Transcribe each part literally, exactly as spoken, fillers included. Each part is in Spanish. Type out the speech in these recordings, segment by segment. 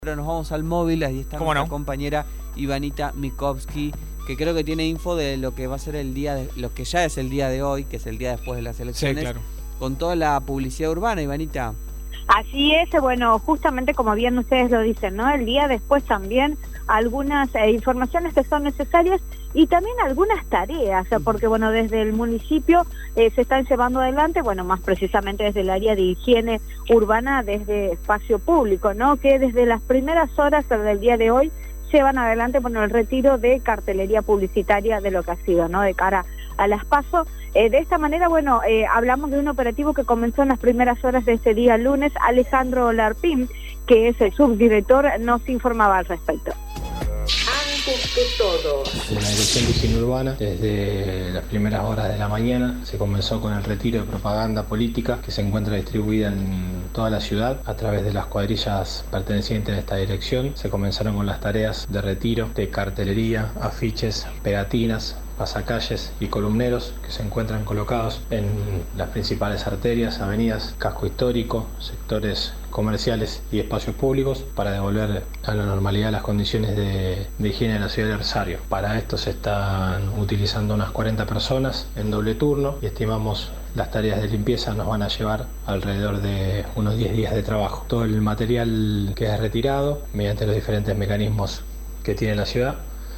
Pero nos vamos al móvil, ahí está nuestra no? compañera Ivanita Mikovsky, que creo que tiene info de lo que va a ser el día, de, lo que ya es el día de hoy, que es el día después de las elecciones, sí, claro. Con toda la publicidad urbana, Ivanita. Así es, bueno, justamente como bien ustedes lo dicen, ¿no? El día después también algunas eh, informaciones que son necesarias y también algunas tareas, porque bueno, desde el municipio eh, se están llevando adelante, bueno, más precisamente desde el área de higiene urbana, desde espacio público, ¿no? Que desde las primeras horas del día de hoy llevan adelante, bueno, el retiro de cartelería publicitaria de lo que ha sido, ¿no? De cara a las PASO. Eh, de esta manera, bueno, eh, hablamos de un operativo que comenzó en las primeras horas de este día lunes. Alejandro Larpín, que es el subdirector, nos informaba al respecto. Antes que todo, de la Dirección de Higiene Urbana, desde las primeras horas de la mañana se comenzó con el retiro de propaganda política que se encuentra distribuida en toda la ciudad a través de las cuadrillas pertenecientes a esta dirección. Se comenzaron con las tareas de retiro de cartelería, afiches, pegatinas, pasacalles y columneros que se encuentran colocados en las principales arterias, avenidas, casco histórico, sectores comerciales y espacios públicos para devolver a la normalidad las condiciones de, de higiene de la ciudad de Rosario. Para esto se están utilizando unas cuarenta personas en doble turno y estimamos las tareas de limpieza nos van a llevar alrededor de unos diez días de trabajo. Todo el material que es retirado mediante los diferentes mecanismos que tiene la ciudad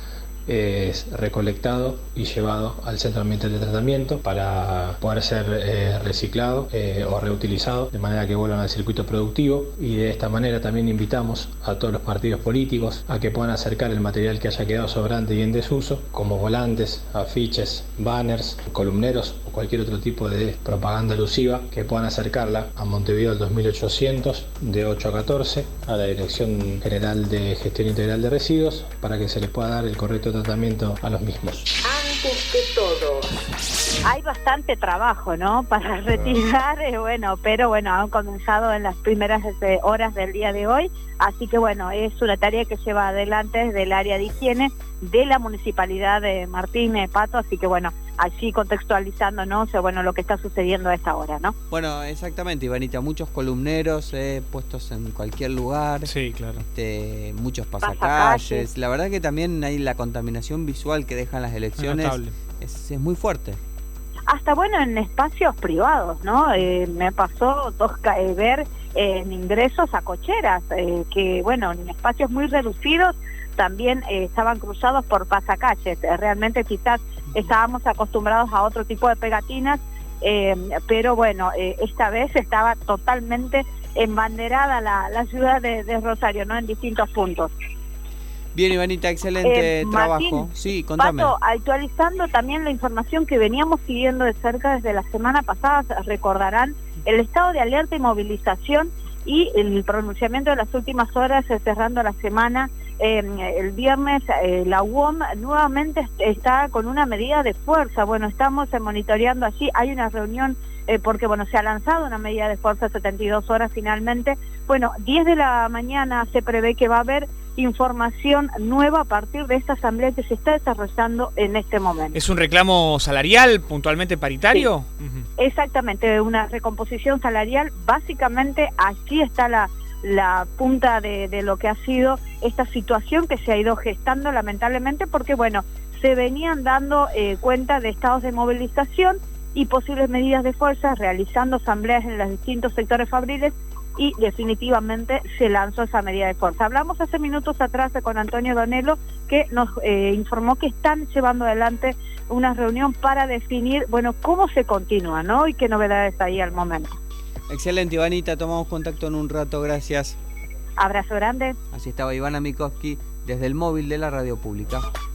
es recolectado y llevado al centro ambiental de tratamiento para poder ser eh, reciclado eh, o reutilizado de manera que vuelvan al circuito productivo, y de esta manera también invitamos a todos los partidos políticos a que puedan acercar el material que haya quedado sobrante y en desuso, como volantes, afiches, banners, columneros o cualquier otro tipo de propaganda alusiva, que puedan acercarla a Montevideo al dos mil ochocientos de ocho a catorce a la Dirección General de Gestión Integral de Residuos para que se les pueda dar el correcto tratamiento a los mismos. Antes que todo, hay bastante trabajo, ¿no? Para retirar, eh, bueno, pero bueno, han comenzado en las primeras eh, horas del día de hoy, así que bueno, es una tarea que lleva adelante desde el área de higiene de la municipalidad de Martín eh, Pato, así que bueno, allí contextualizándonos, eh, bueno, lo que está sucediendo a esta hora, ¿no? Bueno, exactamente, Ivanita, muchos columneros eh, puestos en cualquier lugar. Sí, claro. Este, muchos pasacalles. Pasacalles. La verdad que también hay la contaminación visual que dejan las elecciones, es, es muy fuerte. Hasta bueno en espacios privados, ¿no? Eh, me pasó tosca, eh, ver eh, en ingresos a cocheras, eh, que bueno, en espacios muy reducidos también eh, estaban cruzados por pasacalles. Eh, realmente quizás estábamos acostumbrados a otro tipo de pegatinas, eh, pero bueno, eh, esta vez estaba totalmente embanderada la, la ciudad de, de Rosario, ¿no? En distintos puntos. Bien, Ivanita, excelente Eh, trabajo. Martín, Sí, contame. Pato, actualizando también la información que veníamos siguiendo de cerca desde la semana pasada, recordarán el estado de alerta y movilización y el pronunciamiento de las últimas horas eh, cerrando la semana. Eh, el viernes eh, la U O M nuevamente está con una medida de fuerza. Bueno, estamos eh, monitoreando allí, hay una reunión eh, porque bueno, se ha lanzado una medida de fuerza setenta y dos horas finalmente. Bueno, diez de la mañana se prevé que va a haber información nueva a partir de esta asamblea que se está desarrollando en este momento. ¿Es un reclamo salarial puntualmente paritario? Sí, uh-huh. Exactamente, una recomposición salarial. Básicamente aquí está la, la punta de, de lo que ha sido esta situación que se ha ido gestando lamentablemente, porque bueno, se venían dando eh, cuenta de estados de movilización y posibles medidas de fuerza, realizando asambleas en los distintos sectores fabriles, y definitivamente se lanzó esa medida de fuerza. Hablamos hace minutos atrás con Antonio Donello, que nos eh, informó que están llevando adelante una reunión para definir, bueno, cómo se continúa, ¿no? Y qué novedades hay al momento. Excelente, Ivanita, tomamos contacto en un rato, gracias. Abrazo grande. Así estaba Ivana Mikovsky desde el móvil de la radio pública.